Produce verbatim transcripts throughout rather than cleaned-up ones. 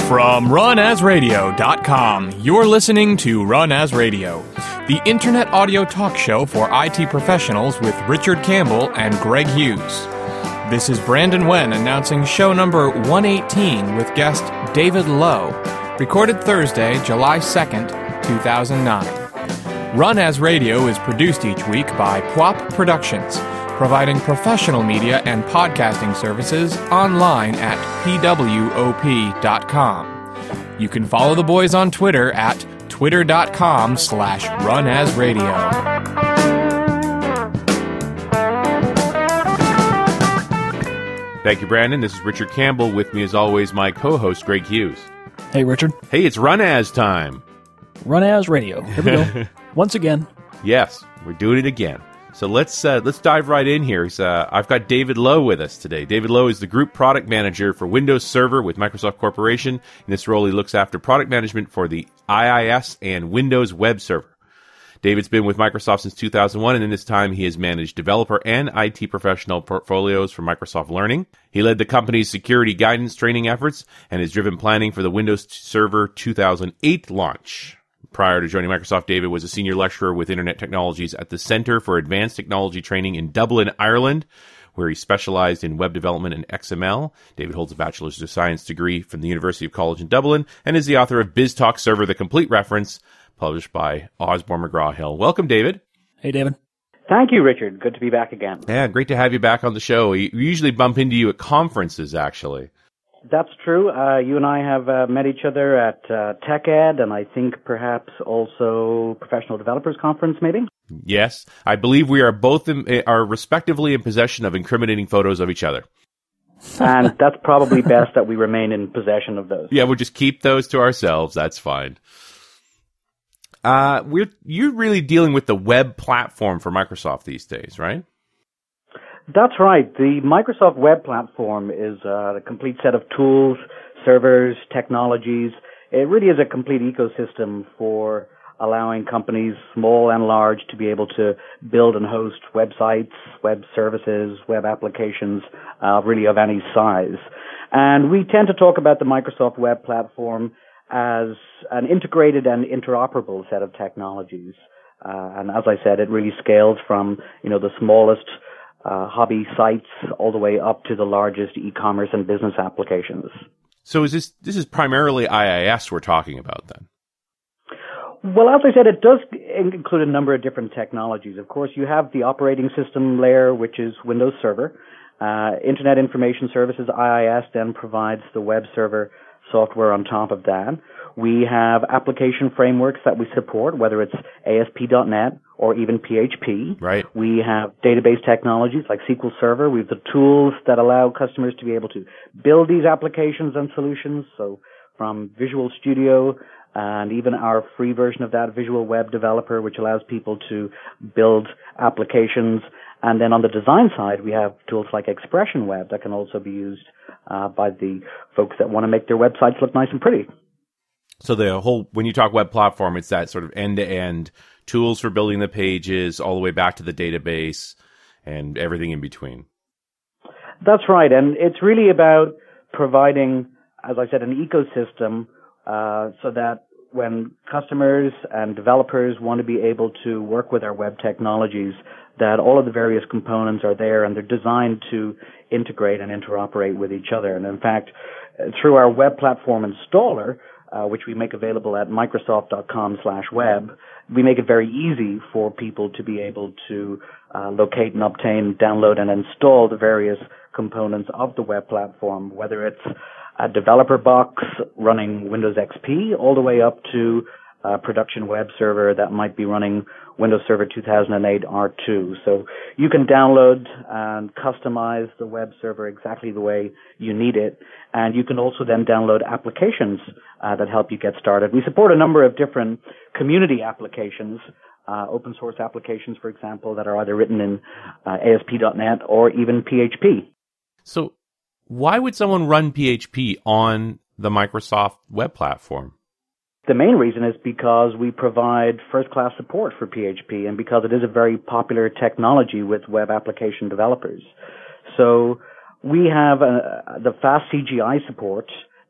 From run as radio dot com, you're listening to Run As Radio, the internet audio talk show for I T professionals with Richard Campbell and Greg Hughes. This is Brandon Wen announcing show number one eighteen with guest David Lowe, recorded Thursday, July second, two thousand nine. Run As Radio is produced each week by P W A P Productions, providing professional media and podcasting services online at P W O P dot com. You can follow the boys on Twitter at twitter.com slash runasradio. Thank you, Brandon. This is Richard Campbell. With me, as always, my co-host, Greg Hughes. Hey, Richard. Hey, it's Run As time. Run As Radio. Here we go. Once again. Yes, we're doing it again. So let's uh, let's dive right in here. Uh, I've got David Lowe with us today. David Lowe is the Group Product Manager for Windows Server with Microsoft Corporation. In this role, he looks after product management for the I I S and Windows Web Server. David's been with Microsoft since two thousand one, and in this time, he has managed developer and I T professional portfolios for Microsoft Learning. He led the company's security guidance training efforts and has driven planning for the Windows Server two thousand eight launch. Prior to joining Microsoft, David was a senior lecturer with Internet Technologies at the Centre for Advanced Technology Training in Dublin, Ireland, where he specialized in web development and X M L. David holds a Bachelor's of Science degree from the University of College in Dublin and is the author of BizTalk Server, The Complete Reference, published by Osborne McGraw-Hill. Welcome, David. Hey, David. Thank you, Richard. Good to be back again. Yeah, great to have you back on the show. We usually bump into you at conferences, actually. That's true. Uh, you and I have uh, met each other at uh, TechEd, and I think perhaps also Professional Developers Conference, maybe? Yes. I believe we are both in, are respectively in possession of incriminating photos of each other. And that's probably best that we remain in possession of those. Yeah, we'll just keep those to ourselves. That's fine. Uh, we're you're really dealing with the web platform for Microsoft these days, right? That's right. The Microsoft Web Platform is uh, a complete set of tools, servers, technologies. It really is a complete ecosystem for allowing companies, small and large, to be able to build and host websites, web services, web applications, uh, really of any size. And we tend to talk about the Microsoft Web Platform as an integrated and interoperable set of technologies. Uh, and as I said, it really scales from, you know, the smallest Uh, hobby sites all the way up to the largest e-commerce and business applications. So is this this is primarily I I S we're talking about then? Well, as I said, it does include a number of different technologies. Of course, you have the operating system layer, which is Windows Server. Uh, Internet Information Services, I I S, then provides the web server software on top of that. We have application frameworks that we support, whether it's A S P dot net or even P H P. Right. We have database technologies like S Q L Server. We have the tools that allow customers to be able to build these applications and solutions. So from Visual Studio and even our free version of that, Visual Web Developer, which allows people to build applications. And then on the design side, we have tools like Expression Web that can also be used uh, by the folks that want to make their websites look nice and pretty. So the whole, when you talk web platform, it's that sort of end-to-end tools for building the pages all the way back to the database and everything in between. That's right. And it's really about providing, as I said, an ecosystem uh, so that when customers and developers want to be able to work with our web technologies, that all of the various components are there and they're designed to integrate and interoperate with each other. And in fact, through our web platform installer, Uh, which we make available at microsoft.com slash web, we make it very easy for people to be able to uh, locate and obtain, download, and install the various components of the web platform, whether it's a developer box running Windows X P all the way up to a production web server that might be running Windows Server two thousand eight R two. So you can download and customize the web server exactly the way you need it. And you can also then download applications uh, that help you get started. We support a number of different community applications, uh, open source applications, for example, that are either written in uh, A S P dot net or even P H P. So why would someone run P H P on the Microsoft Web Platform? The main reason is because we provide first-class support for P H P and because it is a very popular technology with web application developers. So we have uh, the fast C G I support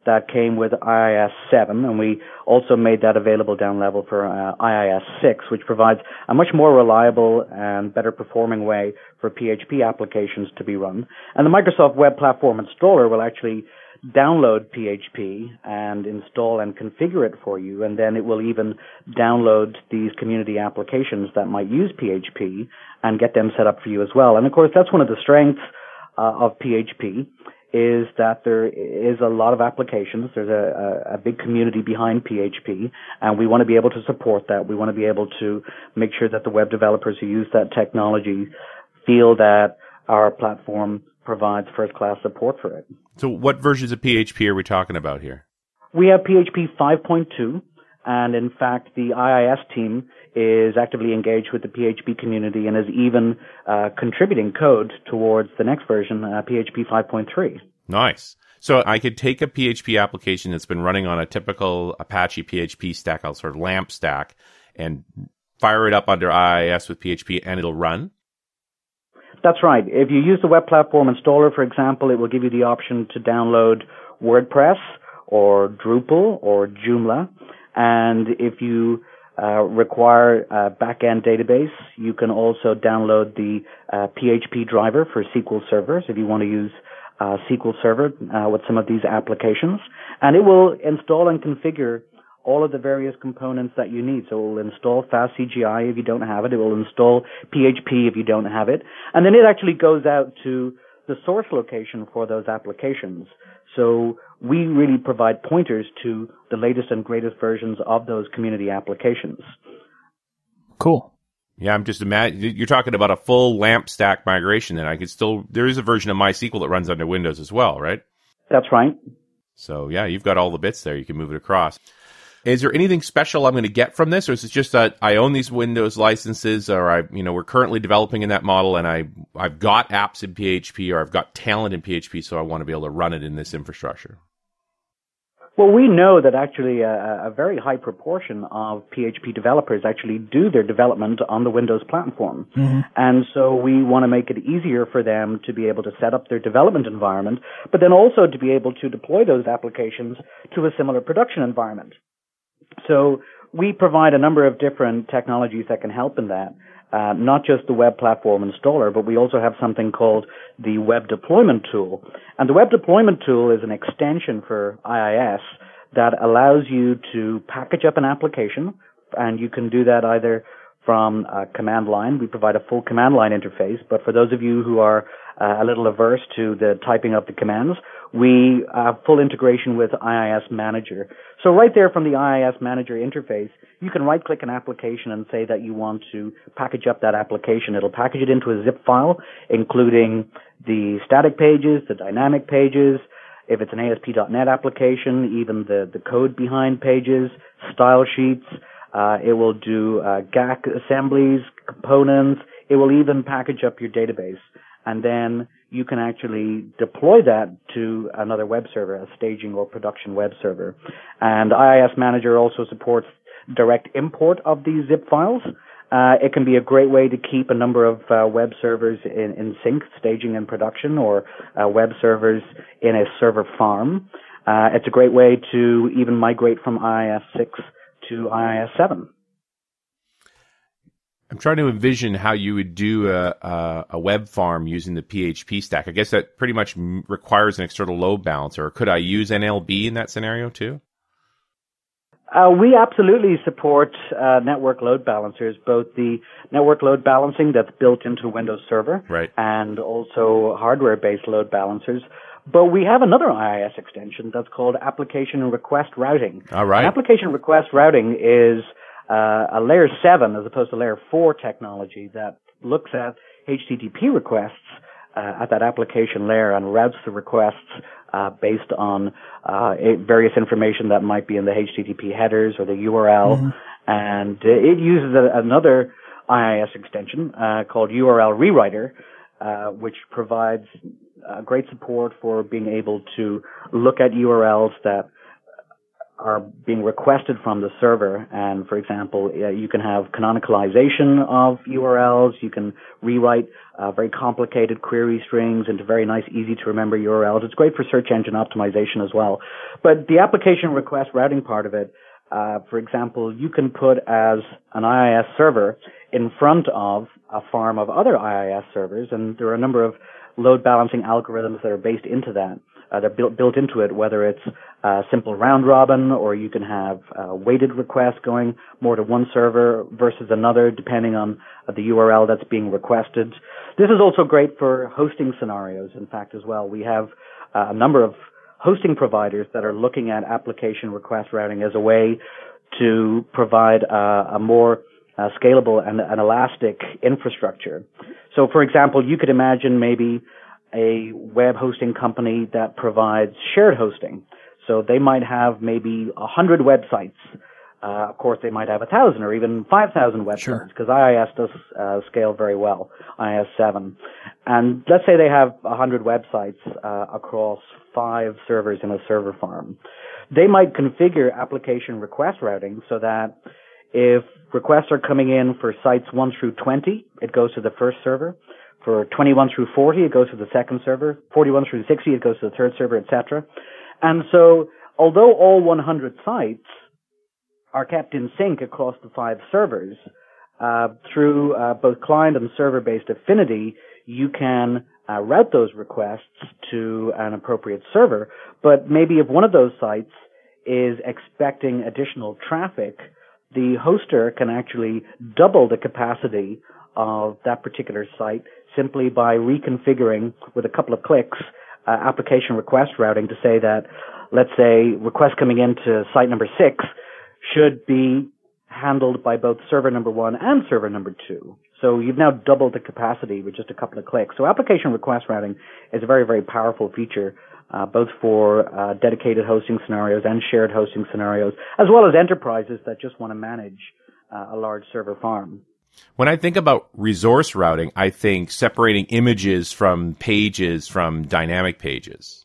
that came with I I S seven, and we also made that available down level for uh, I I S six, which provides a much more reliable and better performing way for P H P applications to be run. And the Microsoft Web Platform Installer will actually download P H P and install and configure it for you, and then it will even download these community applications that might use P H P and get them set up for you as well. And of course, that's one of the strengths uh, of P H P, is that there is a lot of applications. There's a, a, a big community behind P H P, and we want to be able to support that. We want to be able to make sure that the web developers who use that technology feel that our platform provides first-class support for it. So what versions of P H P are we talking about here? We have P H P five point two, and in fact, the I I S team is actively engaged with the P H P community and is even uh, contributing code towards the next version, uh, P H P five point three. Nice. So I could take a P H P application that's been running on a typical Apache P H P stack, a sort of LAMP stack, and fire it up under I I S with P H P, and it'll run? That's right. If you use the Web Platform Installer, for example, it will give you the option to download WordPress or Drupal or Joomla. And if you uh, require a back-end database, you can also download the uh, P H P driver for S Q L servers if you want to use uh, S Q L Server uh, with some of these applications. And it will install and configure all of the various components that you need. So it will install FastCGI if you don't have it. It will install P H P if you don't have it. And then it actually goes out to the source location for those applications. So we really provide pointers to the latest and greatest versions of those community applications. Cool. Yeah, I'm just imagining, you're talking about a full LAMP stack migration, and I could still, there is a version of MySQL that runs under Windows as well, right? That's right. So yeah, you've got all the bits there. You can move it across. Is there anything special I'm going to get from this, or is it just that I own these Windows licenses, or I, you know, we're currently developing in that model, and I, I've got apps in P H P, or I've got talent in P H P, so I want to be able to run it in this infrastructure? Well, we know that actually a, a very high proportion of P H P developers actually do their development on the Windows platform. Mm-hmm. And so we want to make it easier for them to be able to set up their development environment, but then also to be able to deploy those applications to a similar production environment. So we provide a number of different technologies that can help in that, uh, not just the Web Platform Installer, but we also have something called the Web Deployment Tool. And the Web Deployment Tool is an extension for I I S that allows you to package up an application, and you can do that either from a command line. We provide a full command line interface, but for those of you who are uh, a little averse to the typing of the commands, we have full integration with I I S Manager. So right there from the I I S Manager interface, you can right-click an application and say that you want to package up that application. It'll package it into a zip file, including the static pages, the dynamic pages, if it's an A S P dot net application, even the, the code behind pages, style sheets. Uh, it will do uh, G A C assemblies, components. It will even package up your database. And then you can actually deploy that to another web server, a staging or production web server. And I I S Manager also supports direct import of these zip files. Uh, it can be a great way to keep a number of uh, web servers in, in sync, staging and production, or uh, web servers in a server farm. Uh, it's a great way to even migrate from I I S six to I I S seven. I'm trying to envision how you would do a, a, a web farm using the P H P stack. I guess that pretty much requires an external load balancer. Could I use N L B in that scenario too? Uh, we absolutely support uh, network load balancers, both the network load balancing that's built into Windows Server, right, and also hardware-based load balancers. But we have another I I S extension that's called Application Request Routing. All right. And Application Request Routing is uh, a layer seven as opposed to layer four technology that looks at H T T P requests uh, at that application layer and routes the requests uh, based on uh, various information that might be in the H T T P headers or the U R L. Mm-hmm. And uh, it uses a, another I I S extension uh, called U R L Rewriter, uh, which provides uh, great support for being able to look at U R Ls that are being requested from the server. And for example, uh, you can have canonicalization of U R Ls. You can rewrite uh, very complicated query strings into very nice, easy to remember U R Ls. It's great for search engine optimization as well. But the application request routing part of it, uh, for example, you can put as an I I S server in front of a farm of other I I S servers, and there are a number of load balancing algorithms that are based into that. Uh, they're built, built into it, whether it's uh, simple round robin, or you can have uh, weighted requests going more to one server versus another, depending on uh, the U R L that's being requested. This is also great for hosting scenarios, in fact, as well. We have uh, a number of hosting providers that are looking at application request routing as a way to provide uh, a more uh, scalable and an elastic infrastructure. So, for example, you could imagine maybe a web hosting company that provides shared hosting. So they might have maybe a hundred websites. Uh, of course, they might have a thousand or even five thousand websites, because I I S does uh, scale very well, I I S seven. And let's say they have a hundred websites uh, across five servers in a server farm. They might configure application request routing so that if requests are coming in for sites one through twenty, it goes to the first server. For twenty-one through forty, it goes to the second server. forty-one through sixty, it goes to the third server, et cetera. And so, although all one hundred sites are kept in sync across the five servers, uh, through uh, both client and server-based affinity, you can uh, route those requests to an appropriate server. But maybe if one of those sites is expecting additional traffic, the hoster can actually double the capacity of that particular site simply by reconfiguring with a couple of clicks uh, application request routing to say that, let's say, requests coming into site number six should be handled by both server number one and server number two. So you've now doubled the capacity with just a couple of clicks. So application request routing is a very, very powerful feature, uh, both for uh, dedicated hosting scenarios and shared hosting scenarios, as well as enterprises that just want to manage uh, a large server farm. When I think about resource routing, I think separating images from pages from dynamic pages.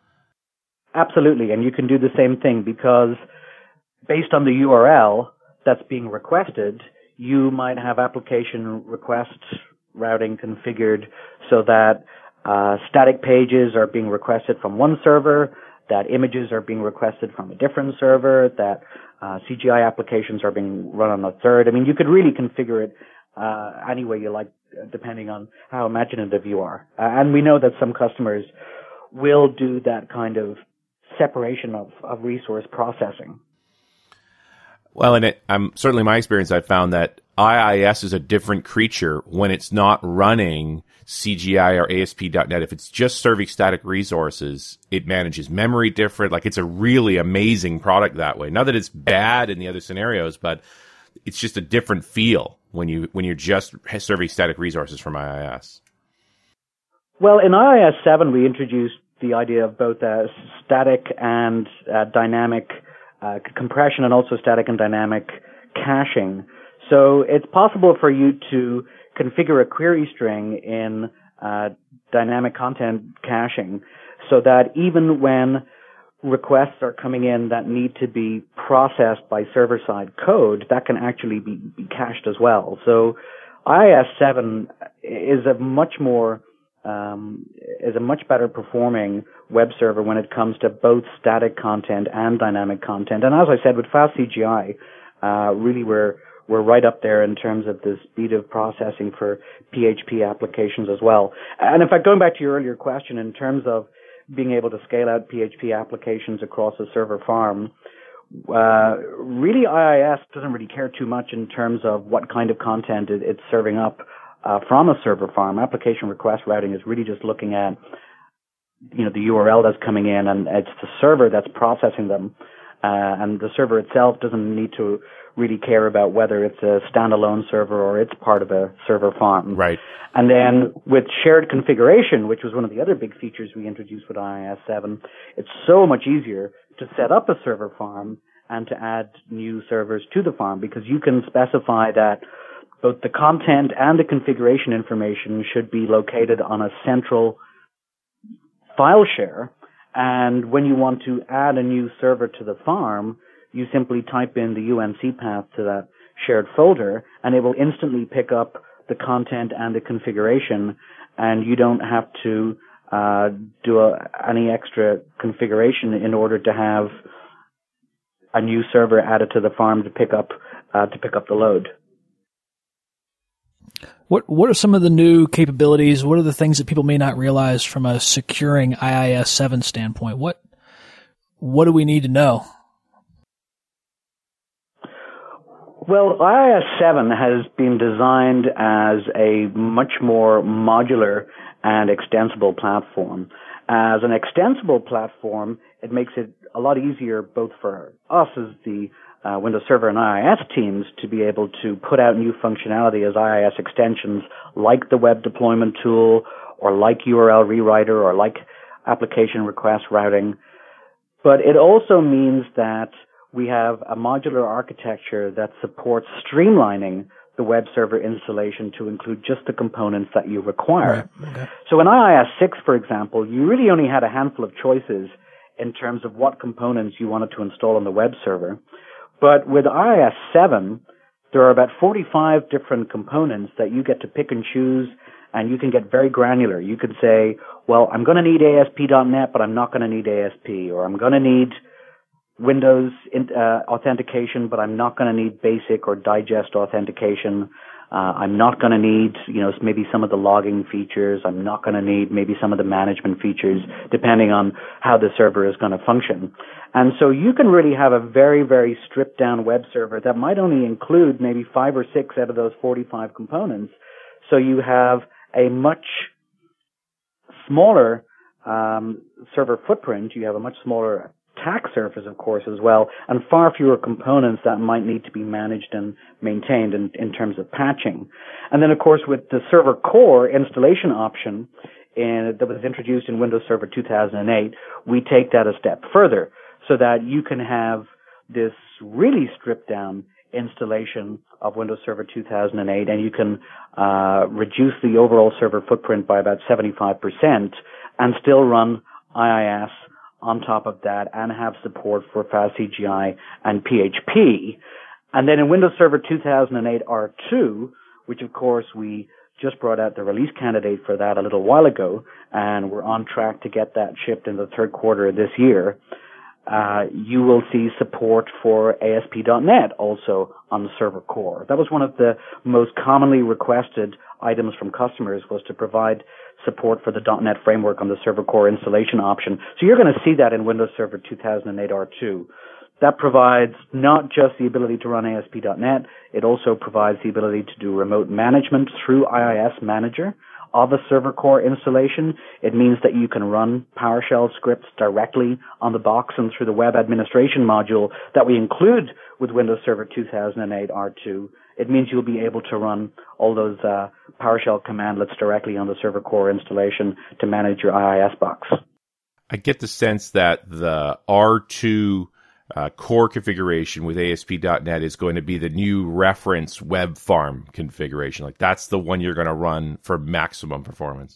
Absolutely, and you can do the same thing because based on the U R L that's being requested, you might have application request routing configured so that uh, static pages are being requested from one server, that images are being requested from a different server, that uh, C G I applications are being run on a third. I mean, you could really configure it uh, any way you like, depending on how imaginative you are. Uh, and we know that some customers will do that kind of separation of, of resource processing. Well, and it, um, certainly my experience, I've found that I I S is a different creature when it's not running C G I or A S P dot net. If it's just serving static resources, it manages memory different. Like, it's a really amazing product that way. Not that it's bad in the other scenarios, but it's just a different feel when you when you're just serving static resources from I I S. Well, in I I S seven, we introduced the idea of both uh, static and uh, dynamic uh, compression, and also static and dynamic caching. So it's possible for you to configure a query string in uh, dynamic content caching so that even when requests are coming in that need to be processed by server-side code, that can actually be, be cached as well. So I I S seven is a much more um, is a much better performing web server when it comes to both static content and dynamic content. And as I said, with Fast C G I, uh, really we're we're right up there in terms of the speed of processing for P H P applications as well. And in fact, going back to your earlier question, in terms of being able to scale out P H P applications across a server farm, uh, really I I S doesn't really care too much in terms of what kind of content it, it's serving up uh, from a server farm. Application request routing is really just looking at, you know, the U R L that's coming in, and it's the server that's processing them. Uh, and the server itself doesn't need to really care about whether it's a standalone server or it's part of a server farm. Right. And then with shared configuration, which was one of the other big features we introduced with I I S seven, it's so much easier to set up a server farm and to add new servers to the farm, because you can specify that both the content and the configuration information should be located on a central file share. And when you want to add a new server to the farm, you simply type in the U N C path to that shared folder, and it will instantly pick up the content and the configuration, and you don't have to uh, do a, any extra configuration in order to have a new server added to the farm to pick up uh, to pick up the load. What What are some of the new capabilities? What are the things that people may not realize from a securing I I S seven standpoint? What What do we need to know? Well, I I S seven has been designed as a much more modular and extensible platform. As an extensible platform, it makes it a lot easier both for us as the uh, Windows Server and I I S teams to be able to put out new functionality as I I S extensions like the web deployment tool or like U R L rewriter or like application request routing. But it also means that we have a modular architecture that supports streamlining the web server installation to include just the components that you require. Right. Okay. So in I I S six, for example, you really only had a handful of choices in terms of what components you wanted to install on the web server. But with I I S seven, there are about forty-five different components that you get to pick and choose, and you can get very granular. You could say, well, I'm going to need A S P dot net, but I'm not going to need A S P, or I'm going to need Windows uh, authentication, but I'm not going to need basic or digest authentication. Uh, I'm not going to need, you know, maybe some of the logging features. I'm not going to need maybe some of the management features, depending on how the server is going to function. And so you can really have a very, very stripped down web server that might only include maybe five or six out of those forty-five components. So you have a much smaller um, server footprint. You have a much smaller attack surface, of course, as well, and far fewer components that might need to be managed and maintained in, in terms of patching. And then, of course, with the server core installation option in, that was introduced in Windows Server two thousand eight, we take that a step further so that you can have this really stripped down installation of Windows Server two thousand eight, and you can uh, reduce the overall server footprint by about seventy-five percent and still run I I S on top of that and have support for FastCGI and P H P. And then in Windows Server two thousand eight R two, which of course we just brought out the release candidate for that a little while ago, and we're on track to get that shipped in the third quarter of this year, uh, you will see support for A S P dot net also on the server core. That was one of the most commonly requested items from customers, was to provide support for the .NET framework on the server core installation option. So you're going to see that in Windows Server two thousand eight R two. That provides not just the ability to run A S P dot net, it also provides the ability to do remote management through I I S Manager of a server core installation. It means that you can run PowerShell scripts directly on the box and through the web administration module that we include with Windows Server two thousand eight R two. It means you'll be able to run all those uh, PowerShell commandlets directly on the server core installation to manage your I I S box. I get the sense that the R two uh, core configuration with A S P dot net is going to be the new reference web farm configuration. Like that's the one you're going to run for maximum performance.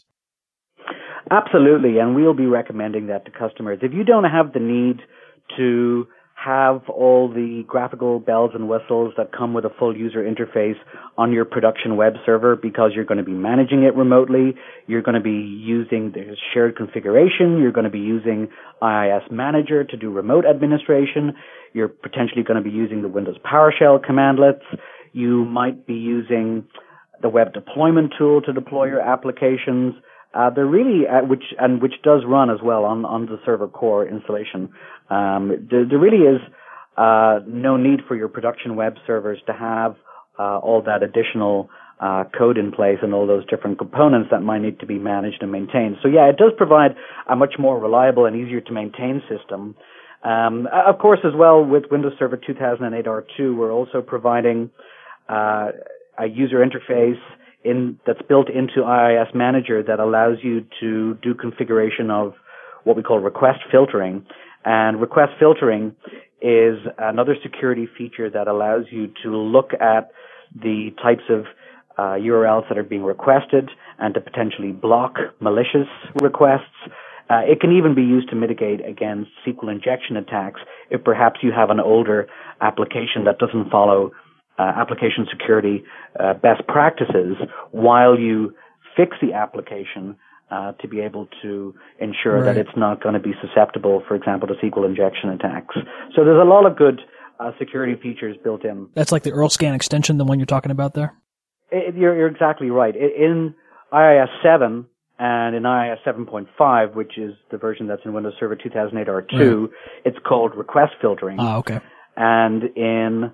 Absolutely, and we'll be recommending that to customers. If you don't have the need to have all the graphical bells and whistles that come with a full user interface on your production web server because you're going to be managing it remotely, you're going to be using the shared configuration, you're going to be using I I S Manager to do remote administration, you're potentially going to be using the Windows PowerShell commandlets, you might be using the web deployment tool to deploy your applications. Uh, they're really, uh, which and which does run as well on, on the server core installation. Um, there, there really is uh, no need for your production web servers to have uh, all that additional uh, code in place and all those different components that might need to be managed and maintained. So yeah, it does provide a much more reliable and easier to maintain system. Um, of course, as well with Windows Server two thousand eight R two, we're also providing uh, a user interface in that's built into I I S Manager that allows you to do configuration of what we call request filtering. And request filtering is another security feature that allows you to look at the types of uh, U R Ls that are being requested and to potentially block malicious requests. Uh, it can even be used to mitigate against S Q L injection attacks if perhaps you have an older application that doesn't follow uh, application security uh, best practices while you fix the application uh, to be able to ensure right. that it's not going to be susceptible, for example, to S Q L injection attacks. So there's a lot of good uh, security features built in. That's like the Earl Scan extension, the one you're talking about there? It, you're, you're exactly right. In I I S seven, and in I I S seven point five, which is the version that's in Windows Server two thousand eight R two, right. it's called request filtering. Ah, okay. And in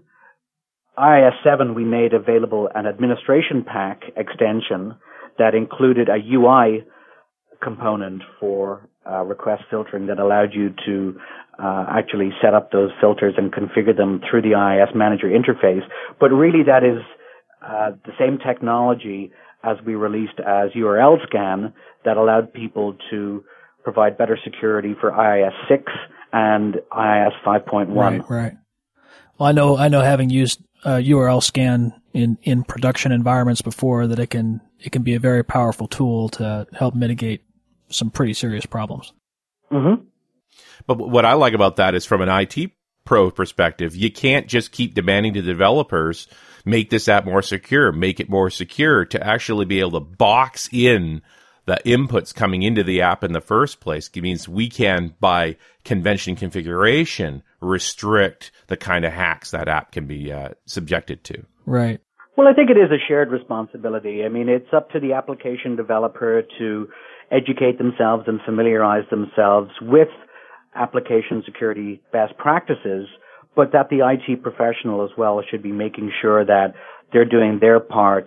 I I S seven, we made available an administration pack extension that included a U I component for uh, request filtering that allowed you to uh, actually set up those filters and configure them through the I I S Manager interface. But really, that is uh, the same technology as we released as U R L scan that allowed people to provide better security for I I S six and I I S five point one. Right, right. Well, I know, I know having used uh, U R L scan in, in production environments before that it can, it can be a very powerful tool to help mitigate some pretty serious problems. Mm-hmm. But what I like about that is from an I T pro perspective, you can't just keep demanding to developers make this app more secure, make it more secure to actually be able to box in the inputs coming into the app in the first place. It means we can, by convention configuration, restrict the kind of hacks that app can be uh, subjected to. Right. Well, I think it is a shared responsibility. I mean, it's up to the application developer to educate themselves and familiarize themselves with application security best practices, but that the I T professional as well should be making sure that they're doing their part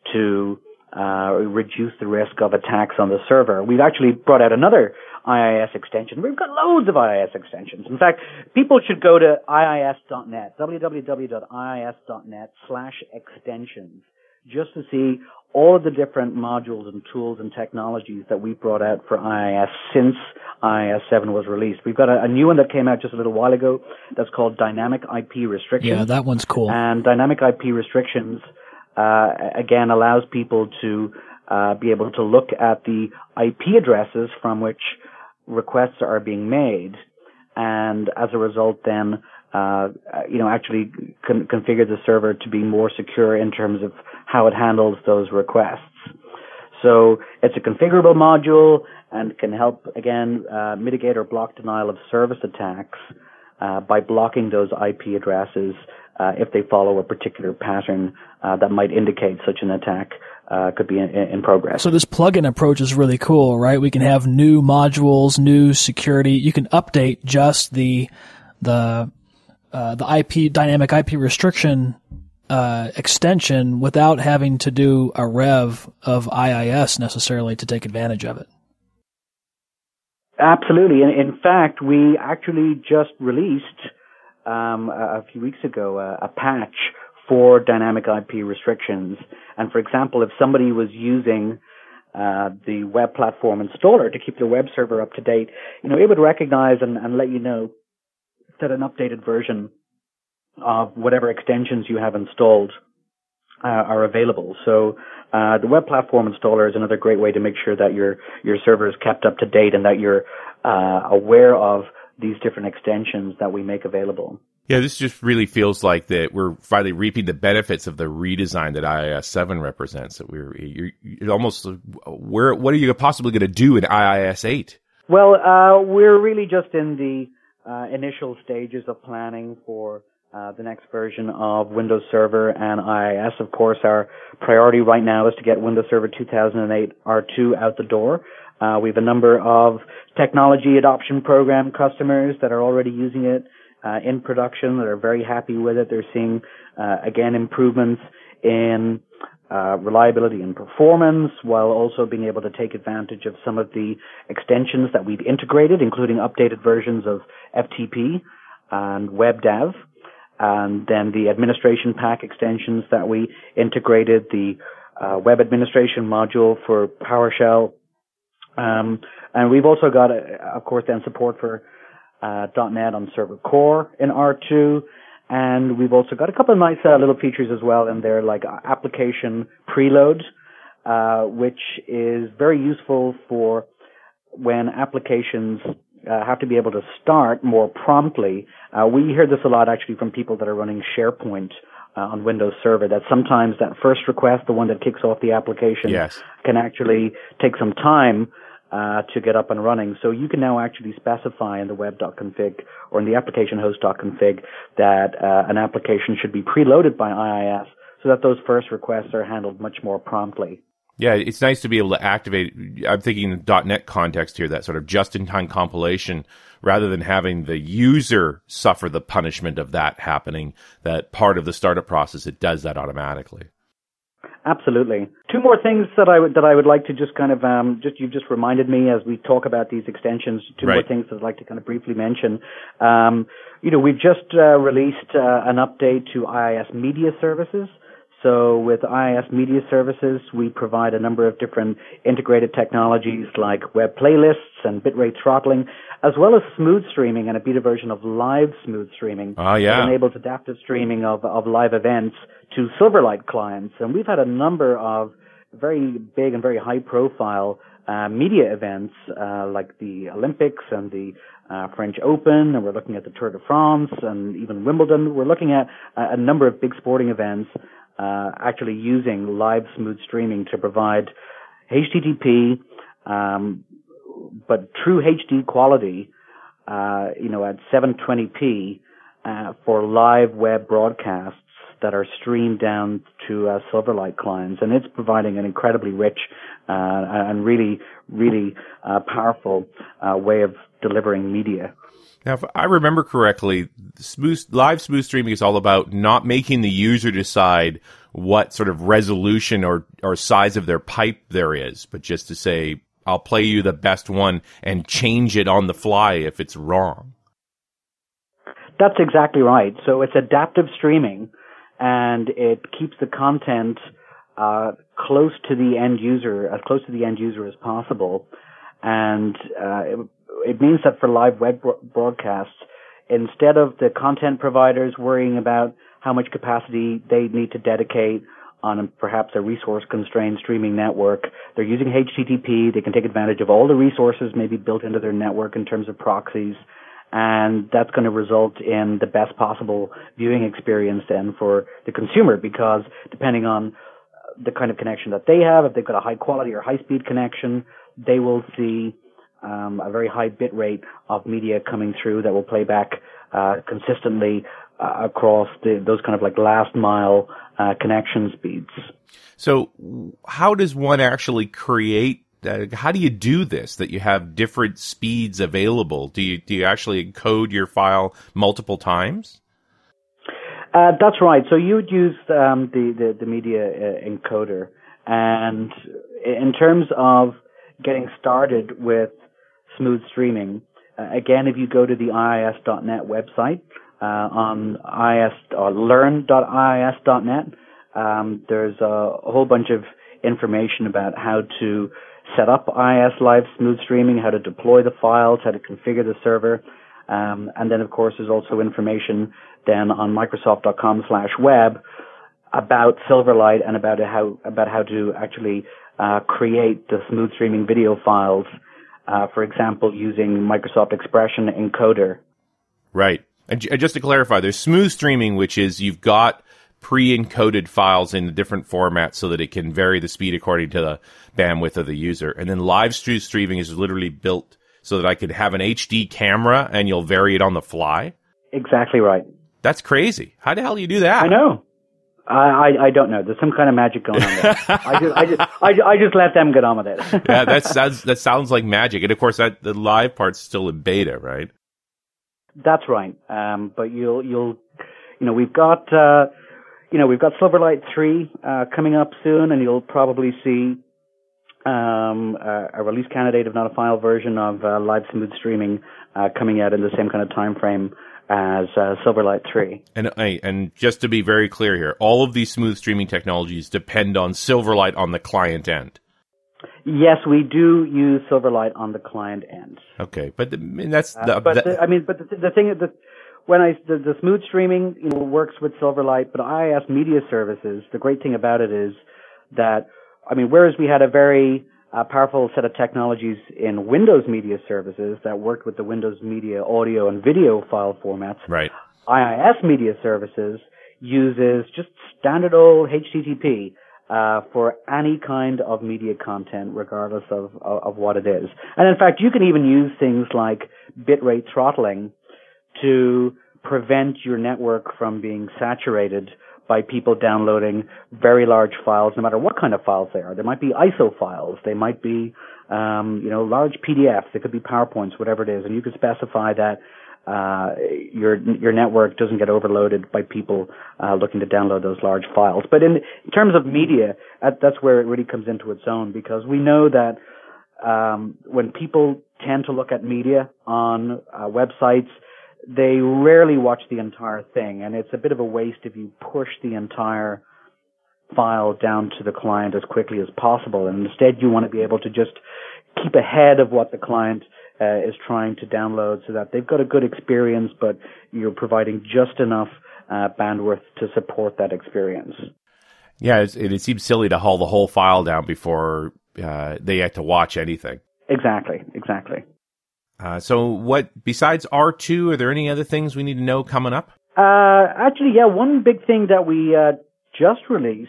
to uh, reduce the risk of attacks on the server. We've actually brought out another I I S extension. We've got loads of I I S extensions. In fact, people should go to I I S dot net, w w w dot I I S dot net slash extensions, just to see all of the different modules and tools and technologies that we've brought out for I I S since I I S seven was released. We've got a, a new one that came out just a little while ago that's called Dynamic I P Restrictions. Yeah, that one's cool. And Dynamic I P Restrictions, uh, again, allows people to uh, be able to look at the I P addresses from which requests are being made, and as a result then, uh, you know, actually con- configure the server to be more secure in terms of how it handles those requests. So it's a configurable module and can help, again, uh, mitigate or block denial of service attacks uh, by blocking those I P addresses uh, if they follow a particular pattern uh, that might indicate such an attack uh, could be in, in progress. So this plugin approach is really cool, right? We can have new modules, new security. You can update just the the uh, the I P dynamic I P restriction Uh, extension without having to do a rev of I I S necessarily to take advantage of it. Absolutely. In, in fact, we actually just released um, a, a few weeks ago a, a patch for dynamic I P restrictions. And for example, if somebody was using uh, the web platform installer to keep their web server up to date, you know, it would recognize and, and let you know that an updated version of whatever extensions you have installed uh, are available. So uh, the web platform installer is another great way to make sure that your your server is kept up to date and that you're uh, aware of these different extensions that we make available. Yeah, this just really feels like that we're finally reaping the benefits of the redesign that I I S seven represents. That we're you're, you're almost where what are you possibly going to do in I I S eight? Well, uh, we're really just in the uh, initial stages of planning for Uh, the next version of Windows Server and I I S. Of course, our priority right now is to get Windows Server two thousand eight R two out the door. Uh, we have a number of technology adoption program customers that are already using it uh, in production, that are very happy with it. They're seeing, uh, again, improvements in uh, reliability and performance, while also being able to take advantage of some of the extensions that we've integrated, including updated versions of F T P and WebDAV. And then the administration pack extensions that we integrated, the uh, web administration module for PowerShell. Um, and we've also got, uh, of course, then support for uh, .NET on Server Core in R two. And we've also got a couple of nice uh, little features as well in there, like application preload, uh, which is very useful for when applications uh, have to be able to start more promptly. Uh, we hear this a lot actually from people that are running SharePoint uh, on Windows Server, that sometimes that first request, the one that kicks off the application, yes. can actually take some time uh, to get up and running. So you can now actually specify in the web.config or in the application host.config that uh, an application should be preloaded by I I S so that those first requests are handled much more promptly. Yeah, it's nice to be able to activate. I'm thinking in the .NET context here, that sort of just-in-time compilation, rather than having the user suffer the punishment of that happening, that part of the startup process, it does that automatically. Absolutely. Two more things that I would that I would like to just kind of um, just you just reminded me as we talk about these extensions. Two right. more things that I'd like to kind of briefly mention. Um, you know, we've just uh, released uh, an update to I I S Media Services. So with I I S Media Services, we provide a number of different integrated technologies like web playlists and bitrate throttling, as well as smooth streaming and a beta version of live smooth streaming. Oh, yeah. That enables adaptive streaming of, of live events to Silverlight clients. And we've had a number of very big and very high-profile uh, media events uh, like the Olympics and the uh, French Open, and we're looking at the Tour de France and even Wimbledon. We're looking at a, a number of big sporting events Uh, actually using live smooth streaming to provide H T T P, um, but true H D quality, uh, you know, at seven twenty p uh, for live web broadcasts that are streamed down to uh, Silverlight clients, and it's providing an incredibly rich uh, and really, really uh, powerful uh, way of delivering media. Now, if I remember correctly, smooth, live smooth streaming is all about not making the user decide what sort of resolution or, or size of their pipe there is, but just to say, I'll play you the best one and change it on the fly if it's wrong. That's exactly right. So it's adaptive streaming, and it keeps the content uh, close to the end user, as close to the end user as possible. And uh, it, it means that for live web broadcasts, instead of the content providers worrying about how much capacity they need to dedicate on a, perhaps a resource-constrained streaming network, they're using H T T P. They can take advantage of all the resources maybe built into their network in terms of proxies, and that's going to result in the best possible viewing experience then for the consumer, because depending on the kind of connection that they have, if they've got a high-quality or high-speed connection, they will see um, a very high bit rate of media coming through that will play back uh, consistently uh, across the, those kind of like last-mile uh, connection speeds. So how does one actually create Uh, how do you do this, that you have different speeds available? Do you do you actually encode your file multiple times? Uh, that's right. So you would use um, the, the, the media uh, encoder. And in terms of getting started with smooth streaming, uh, again, if you go to the I I S dot net website uh, on I I S or learn dot I I S dot net, um, there's a, a whole bunch of information about how to set up I I S Live Smooth Streaming, how to deploy the files, how to configure the server. Um, and then, of course, there's also information then on Microsoft dot com slash web about Silverlight and about how about how to actually uh, create the smooth streaming video files, uh, for example, using Microsoft Expression Encoder. Right. And just to clarify, there's smooth streaming, which is you've got pre-encoded files in different formats so that it can vary the speed according to the bandwidth of the user. And then live streaming is literally built so that I could have an H D camera and you'll vary it on the fly. Exactly right. That's crazy. How the hell do you do that? I know. I, I, I don't know. There's some kind of magic going on there. I just I just I, I just let them get on with it. Yeah, that sounds that sounds like magic. And of course, that the live part's still in beta, right? That's right. Um, but you'll you'll you know we've got. Uh, You know, we've got Silverlight three uh, coming up soon, and you'll probably see um, a, a release candidate, if not a final version, of uh, live smooth streaming uh, coming out in the same kind of time frame as uh, Silverlight three. And and just to be very clear here, all of these smooth streaming technologies depend on Silverlight on the client end. Yes, we do use Silverlight on the client end. Okay, but the, I mean, that's the, uh, but that, the, I mean, but the, the thing that When I the, the smooth streaming, you know, works with Silverlight, but I I S Media Services, the great thing about it is that, I mean, whereas we had a very a powerful set of technologies in Windows Media Services that worked with the Windows Media audio and video file formats. Right. I I S Media Services uses just standard old H T T P uh, for any kind of media content, regardless of, of, of what it is. And in fact, you can even use things like bitrate throttling to prevent your network from being saturated by people downloading very large files, no matter what kind of files they are. There might be I S O files. They might be, um, you know, large P D Fs. They could be PowerPoints, whatever it is. And you could specify that uh, your your network doesn't get overloaded by people uh, looking to download those large files. But in, in terms of media, that, that's where it really comes into its own, because we know that um, when people tend to look at media on uh, websites, they rarely watch the entire thing, and it's a bit of a waste if you push the entire file down to the client as quickly as possible. And instead, you want to be able to just keep ahead of what the client uh, is trying to download so that they've got a good experience, but you're providing just enough uh, bandwidth to support that experience. Yeah, it's, it, it seems silly to haul the whole file down before uh, they have to watch anything. Exactly, exactly. Uh, so what, besides R two, are there any other things we need to know coming up? Uh, actually, yeah, one big thing that we uh, just released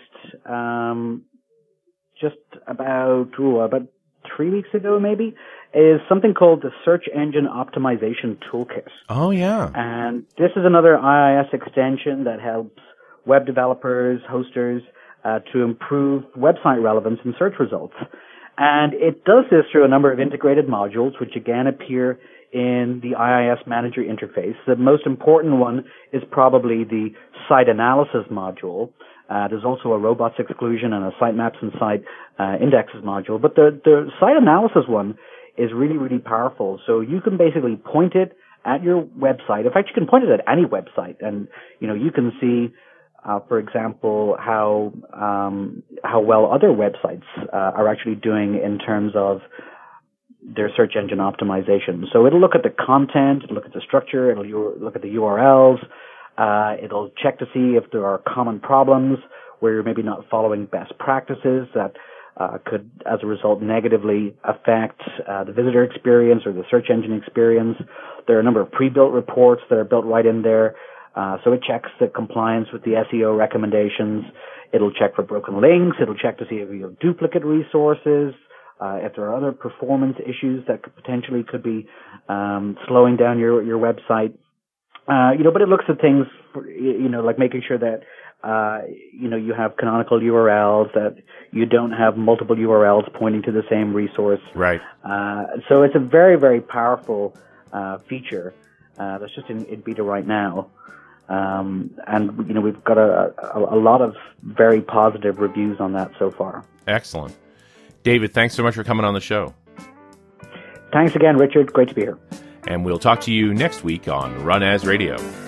um, just about, ooh, about three weeks ago maybe, is something called the Search Engine Optimization Toolkit. Oh, yeah. And this is another I I S extension that helps web developers, hosters, uh, to improve website relevance in search results. And it does this through a number of integrated modules, which again appear in the I I S Manager interface. The most important one is probably the site analysis module. Uh, there's also a robots exclusion and a sitemaps and site uh, indexes module. But the, the site analysis one is really, really powerful. So you can basically point it at your website. In fact, you can point it at any website, and you know you can see, Uh, for example, how um, how well other websites uh, are actually doing in terms of their search engine optimization. So it'll look at the content, it'll look at the structure, it'll u- look at the U R Ls, uh, it'll check to see if there are common problems where you're maybe not following best practices that uh, could, as a result, negatively affect uh, the visitor experience or the search engine experience. There are a number of pre-built reports that are built right in there. Uh, so it checks the compliance with the S E O recommendations. It'll check for broken links. It'll check to see if you have duplicate resources, uh, if there are other performance issues that could potentially could be um, slowing down your your website. Uh, you know, but it looks at things, for, you know, like making sure that uh, you know you have canonical U R Ls, that you don't have multiple U R Ls pointing to the same resource. Right. Uh, so it's a very, very powerful uh, feature uh, that's just in, in beta right now. Um, and, you know, we've got a, a, a lot of very positive reviews on that so far. Excellent. David, thanks so much for coming on the show. Thanks again, Richard. Great to be here. And we'll talk to you next week on Run As Radio.